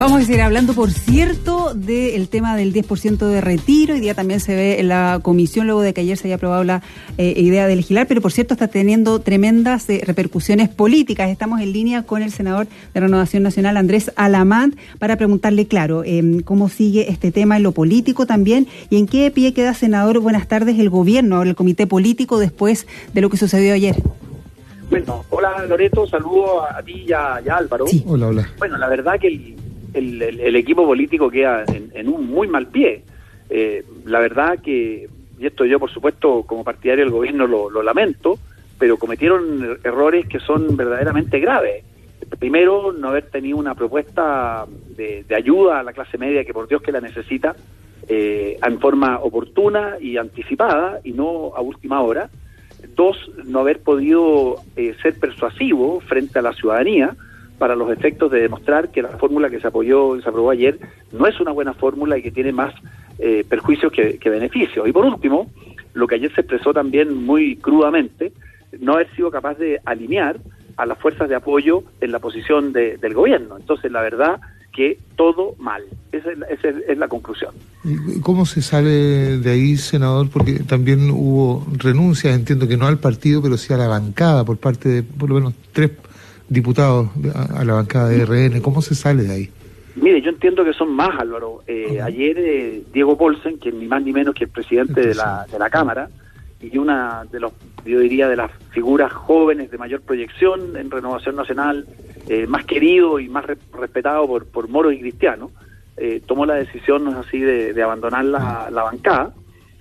Vamos a seguir hablando, por cierto, del tema del 10% de retiro. Hoy día también se ve en la comisión, luego de que ayer se haya aprobado la idea de legislar, pero por cierto está teniendo tremendas repercusiones políticas. Estamos en línea con el senador de Renovación Nacional, Andrés Alamán, para preguntarle, claro, cómo sigue este tema en lo político también y en qué pie queda, senador, buenas tardes, el gobierno, el comité político después de lo que sucedió ayer. Bueno, hola Loreto, saludo a ti y a Álvaro. Sí. Hola. Bueno, la verdad que el equipo político queda en un muy mal pie. La verdad que, y esto yo por supuesto como partidario del gobierno lo lamento, pero cometieron errores que son verdaderamente graves. Primero, no haber tenido una propuesta de ayuda a la clase media, que por Dios que la necesita, en forma oportuna y anticipada y no a última hora. Dos, no haber podido ser persuasivo frente a la ciudadanía para los efectos de demostrar que la fórmula que se aprobó ayer no es una buena fórmula y que tiene más perjuicios que beneficios. Y por último, lo que ayer se expresó también muy crudamente, no haber sido capaz de alinear a las fuerzas de apoyo en la posición del gobierno. Entonces, la verdad que todo mal. Esa es la conclusión. ¿Y cómo se sale de ahí, senador? Porque también hubo renuncias, entiendo que no al partido, pero sí a la bancada por parte de por lo menos 3 diputados a la bancada de RN. ¿Cómo se sale de ahí? Mire, yo entiendo que son más, Álvaro. Ayer Diego Paulsen, que ni más ni menos que el presidente de la Cámara, y una de los, yo diría, de las figuras jóvenes de mayor proyección en Renovación Nacional, más querido y más respetado por moros y cristianos, tomó la decisión así de abandonar la bancada.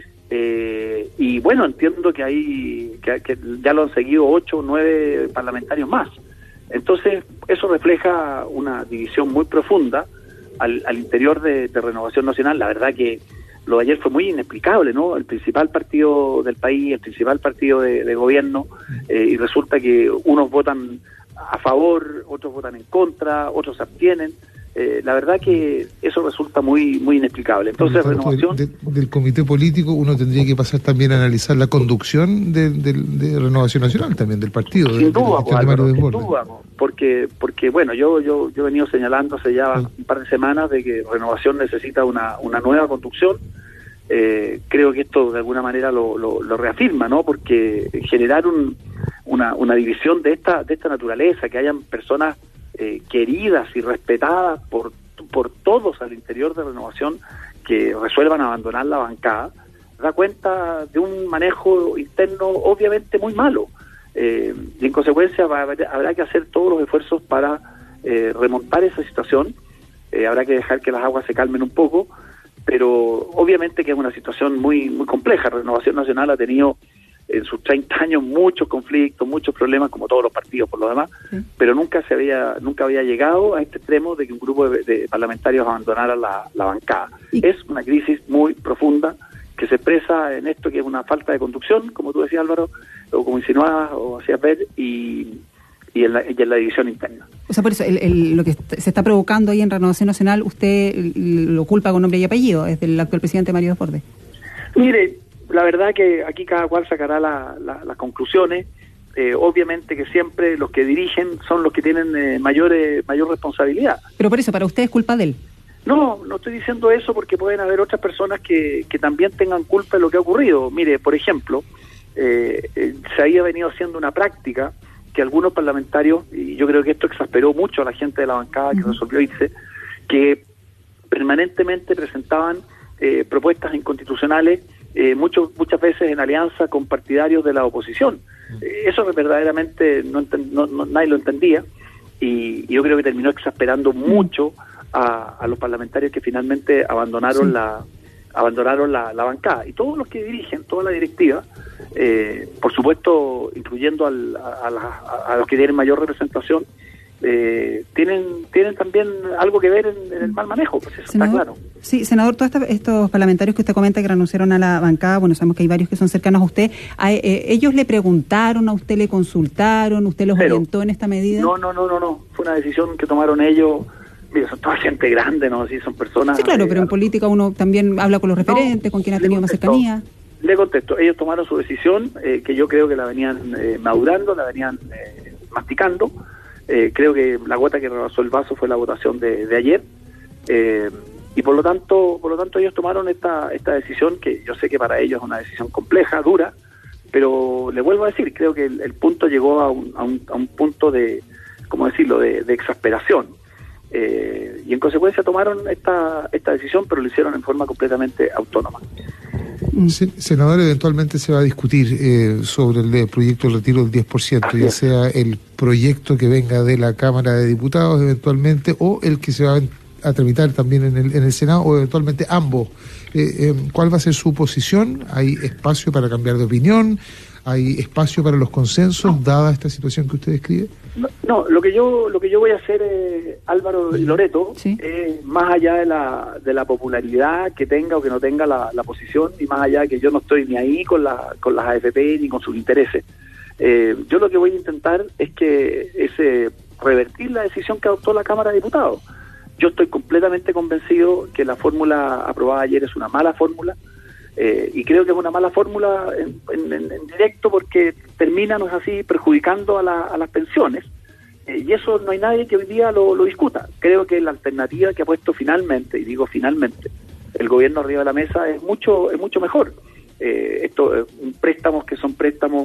Y bueno, entiendo que ya lo han seguido 8 o 9 parlamentarios más. Entonces, eso refleja una división muy profunda al interior de Renovación Nacional. La verdad que lo de ayer fue muy inexplicable, ¿no? El principal partido del país, el principal partido de gobierno, y resulta que unos votan a favor, otros votan en contra, otros se abstienen. La verdad que eso resulta muy inexplicable. Entonces, Renovación... Del comité político uno tendría que pasar también a analizar la conducción de Renovación Nacional también, del partido. Sin duda, porque bueno, yo he venido señalando hace ya un par de semanas de que Renovación necesita una nueva conducción. Creo que esto de alguna manera lo reafirma, ¿no? Porque generar una división de esta naturaleza, que hayan personas queridas y respetadas por todos al interior de Renovación que resuelvan abandonar la bancada, da cuenta de un manejo interno obviamente muy malo, y en consecuencia habrá que hacer todos los esfuerzos para remontar esa situación. Habrá que dejar que las aguas se calmen un poco, pero obviamente que es una situación muy compleja. Renovación Nacional ha tenido en sus 30 años muchos conflictos, muchos problemas, como todos los partidos por lo demás, pero nunca había llegado a este extremo de que un grupo de parlamentarios abandonara la bancada. Es una crisis muy profunda que se expresa en esto, que es una falta de conducción, como tú decías, Álvaro, o como insinuabas o hacías ver, y en la división interna. O sea, por eso, lo que se está provocando ahí en Renovación Nacional, usted lo culpa con nombre y apellido, es del actual presidente Mario Desbordes. Mire, la verdad que aquí cada cual sacará las conclusiones. Obviamente que siempre los que dirigen son los que tienen mayor responsabilidad. Pero por eso, ¿para usted es culpa de él? No estoy diciendo eso, porque pueden haber otras personas que también tengan culpa de lo que ha ocurrido. Mire, por ejemplo, se había venido haciendo una práctica que algunos parlamentarios, y yo creo que esto exasperó mucho a la gente de la bancada que resolvió irse, que permanentemente presentaban propuestas inconstitucionales, muchas veces en alianza con partidarios de la oposición. Eso verdaderamente nadie lo entendía, y yo creo que terminó exasperando mucho a los parlamentarios que finalmente abandonaron la bancada. Y todos los que dirigen, toda la directiva, por supuesto incluyendo a los que tienen mayor representación, tienen también algo que ver en el mal manejo, pues eso está claro. Sí, senador, todos estos parlamentarios que usted comenta que renunciaron a la bancada, bueno, sabemos que hay varios que son cercanos a usted, ¿ellos le preguntaron, a usted le consultaron, usted los orientó en esta medida? No, fue una decisión que tomaron ellos. Mira, son toda gente grande, ¿no? Sí, son personas... Sí, claro, pero en política uno también habla con los referentes, con quien ha tenido más cercanía. Le contesto, ellos tomaron su decisión, que yo creo que la venían madurando, la venían masticando. Creo que la gota que rebasó el vaso fue la votación de ayer. Y por lo tanto ellos tomaron esta decisión, que yo sé que para ellos es una decisión compleja, dura, pero le vuelvo a decir, creo que el punto llegó a un punto de, ¿cómo decirlo?, de exasperación. Y en consecuencia tomaron esta decisión, pero lo hicieron en forma completamente autónoma. Senador, eventualmente se va a discutir sobre el proyecto de retiro del 10%, ya sea el proyecto que venga de la Cámara de Diputados eventualmente, o el que se va a tramitar también en el Senado, o eventualmente ambos. ¿Cuál va a ser su posición? ¿Hay espacio para cambiar de opinión? ¿Hay espacio para los consensos, dada esta situación que usted describe? No, lo que yo voy a hacer, Álvaro y Loreto, sí, más allá de la popularidad que tenga o que no tenga la posición, y más allá de que yo no estoy ni ahí con las AFP ni con sus intereses, yo lo que voy a intentar es revertir la decisión que adoptó la Cámara de Diputados. Yo estoy completamente convencido que la fórmula aprobada ayer es una mala fórmula, y creo que es una mala fórmula en directo, porque termina, no es así, perjudicando a las pensiones, y eso no hay nadie que hoy día lo discuta. Creo que la alternativa que ha puesto finalmente, y digo finalmente, el gobierno arriba de la mesa es mucho mejor. Préstamos que son préstamos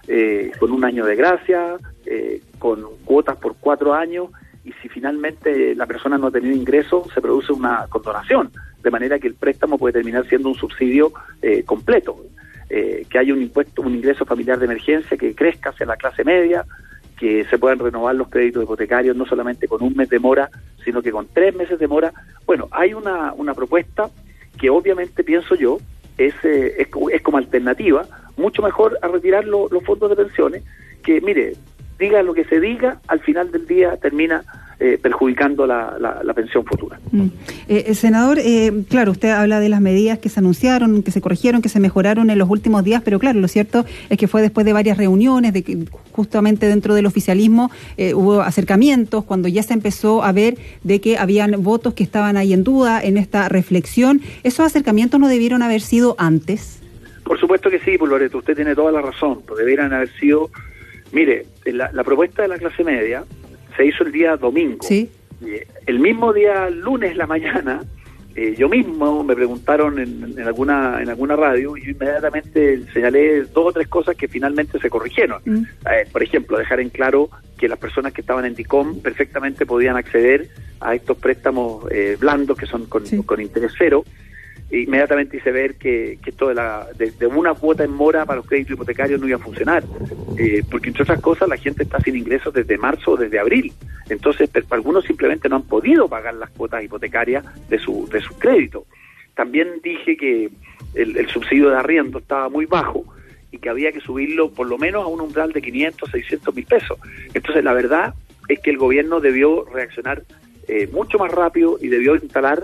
con 1 año de gracia, con cuotas por 4 años, y si finalmente la persona no ha tenido ingresos, se produce una condonación, de manera que el préstamo puede terminar siendo un subsidio completo, que haya un ingreso familiar de emergencia que crezca hacia la clase media, que se puedan renovar los créditos hipotecarios no solamente con 1 mes de mora, sino que con 3 meses de mora. Bueno, hay una propuesta que obviamente pienso yo es como alternativa mucho mejor a retirar los fondos de pensiones, que mire, diga lo que se diga, al final del día termina perjudicando la pensión futura. Senador, claro, usted habla de las medidas que se anunciaron, que se corrigieron, que se mejoraron en los últimos días, pero claro, lo cierto es que fue después de varias reuniones, de que justamente dentro del oficialismo hubo acercamientos, cuando ya se empezó a ver de que habían votos que estaban ahí en duda en esta reflexión. ¿Esos acercamientos no debieron haber sido antes? Por supuesto que sí, Loreto, usted tiene toda la razón, debieran haber sido. Mire, la propuesta de la clase media se hizo el día domingo. Sí. El mismo día, lunes la mañana, yo mismo me preguntaron en alguna radio, y yo inmediatamente señalé 2 o 3 cosas que finalmente se corrigieron. Por ejemplo, dejar en claro que las personas que estaban en DICOM perfectamente podían acceder a estos préstamos blandos, que son con interés cero. Inmediatamente hice ver que esto de una cuota en mora para los créditos hipotecarios no iba a funcionar, porque entre otras cosas la gente está sin ingresos desde marzo o desde abril, entonces algunos simplemente no han podido pagar las cuotas hipotecarias de sus créditos. También dije que el subsidio de arriendo estaba muy bajo y que había que subirlo por lo menos a un umbral de 500, 600 mil pesos. Entonces la verdad es que el gobierno debió reaccionar mucho más rápido y debió instalar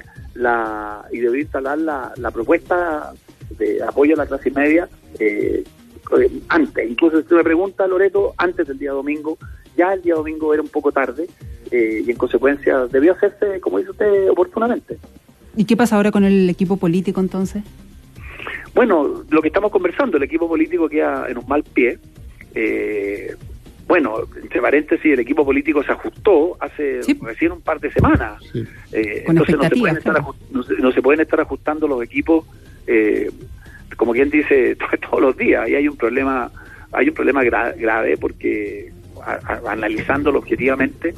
la propuesta de apoyo a la clase media antes. Incluso si usted me pregunta, Loreto, antes del día domingo. Ya el día domingo era un poco tarde, y en consecuencia debió hacerse, como dice usted, oportunamente. ¿Y qué pasa ahora con el equipo político entonces? Bueno, lo que estamos conversando, el equipo político queda en un mal pie. Bueno, entre paréntesis, el equipo político se ajustó hace recién un par de semanas. Sí. Entonces no se pueden estar ajustando los equipos, como quien dice, todos los días. Y hay un problema grave, porque analizándolo objetivamente,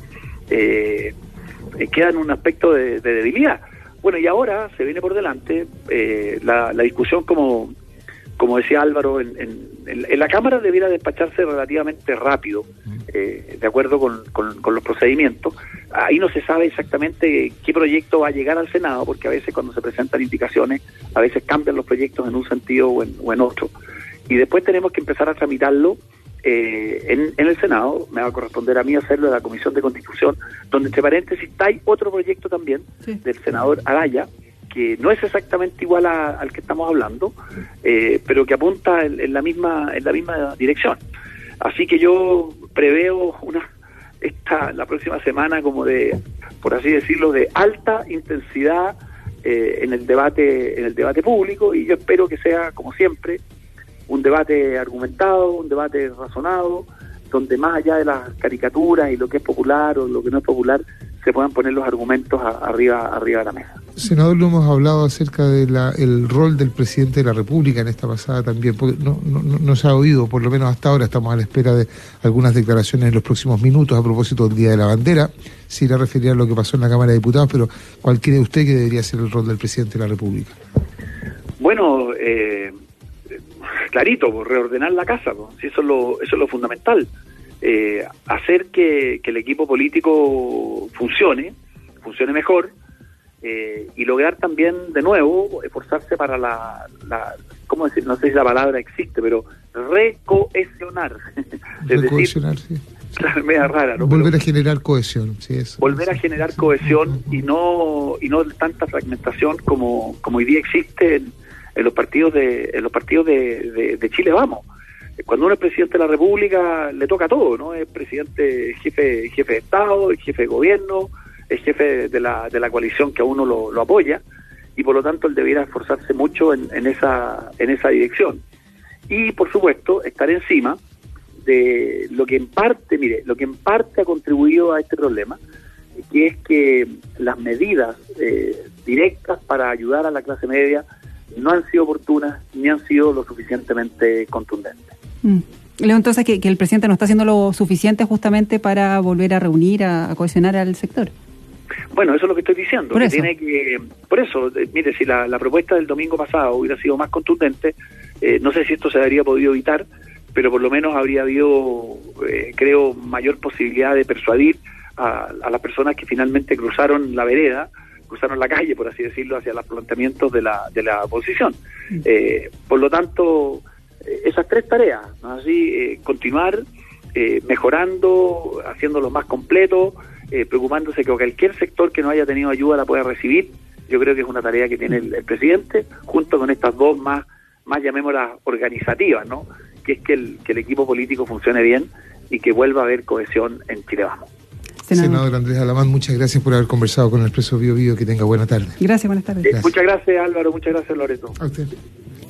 queda en un aspecto de debilidad. Bueno, y ahora se viene por delante la discusión, como decía Álvaro, en la Cámara debiera despacharse relativamente rápido, de acuerdo con los procedimientos. Ahí no se sabe exactamente qué proyecto va a llegar al Senado, porque a veces cuando se presentan indicaciones, a veces cambian los proyectos en un sentido o en otro. Y después tenemos que empezar a tramitarlo en el Senado. Me va a corresponder a mí hacerlo en la Comisión de Constitución, donde, entre paréntesis, hay otro proyecto también del senador Araya, que no es exactamente igual al que estamos hablando, pero que apunta en la misma dirección. Así que yo preveo la próxima semana como de, por así decirlo, de alta intensidad en el debate público, y yo espero que sea, como siempre, un debate argumentado, un debate razonado, donde más allá de las caricaturas y lo que es popular o lo que no es popular, se puedan poner los argumentos arriba de la mesa. Senador, lo hemos hablado acerca de el rol del presidente de la República en esta pasada también, porque no se ha oído, por lo menos hasta ahora estamos a la espera de algunas declaraciones en los próximos minutos a propósito del Día de la Bandera. Se irá a referir a lo que pasó en la Cámara de Diputados, pero ¿cuál cree usted que debería ser el rol del presidente de la República? Bueno, clarito, reordenar la casa, si eso es lo fundamental. Hacer que el equipo político funcione mejor, y lograr también de nuevo esforzarse para ¿cómo decir? No sé si la palabra existe, pero recohesionar. Recohesionar, sí. Claro, media rara, ¿no? Volver a generar cohesión, sí, eso. Volver a generar cohesión y no tanta fragmentación como hoy día existe en los partidos de Chile Vamos. Cuando uno es presidente de la República le toca todo, ¿no? Es presidente, jefe de Estado, es jefe de gobierno, es jefe de la coalición que a uno lo apoya, y por lo tanto él debiera esforzarse mucho en esa dirección. Y por supuesto estar encima de lo que en parte ha contribuido a este problema, que es que las medidas directas para ayudar a la clase media no han sido oportunas ni han sido lo suficientemente contundentes. Leo entonces que el presidente no está haciendo lo suficiente justamente para volver a reunir, a cohesionar al sector. Bueno, eso es lo que estoy diciendo. Por eso, mire, si la propuesta del domingo pasado hubiera sido más contundente, no sé si esto se habría podido evitar, pero por lo menos habría habido, creo, mayor posibilidad de persuadir a las personas que finalmente cruzaron la vereda, cruzaron la calle, por así decirlo, hacia los planteamientos de la oposición. Por lo tanto, esas tres tareas, ¿no? Así, continuar mejorando, haciéndolo más completo, preocupándose que cualquier sector que no haya tenido ayuda la pueda recibir. Yo creo que es una tarea que tiene el presidente, junto con estas dos más llamémoslas organizativas, ¿no? Que es que el equipo político funcione bien y que vuelva a haber cohesión en Chile Vamos. Senador Andrés Alamán, muchas gracias por haber conversado con el Expreso Bio Bio. Que tenga buena tarde. Gracias, buenas tardes. Muchas gracias, Álvaro. Muchas gracias, Loreto. A usted.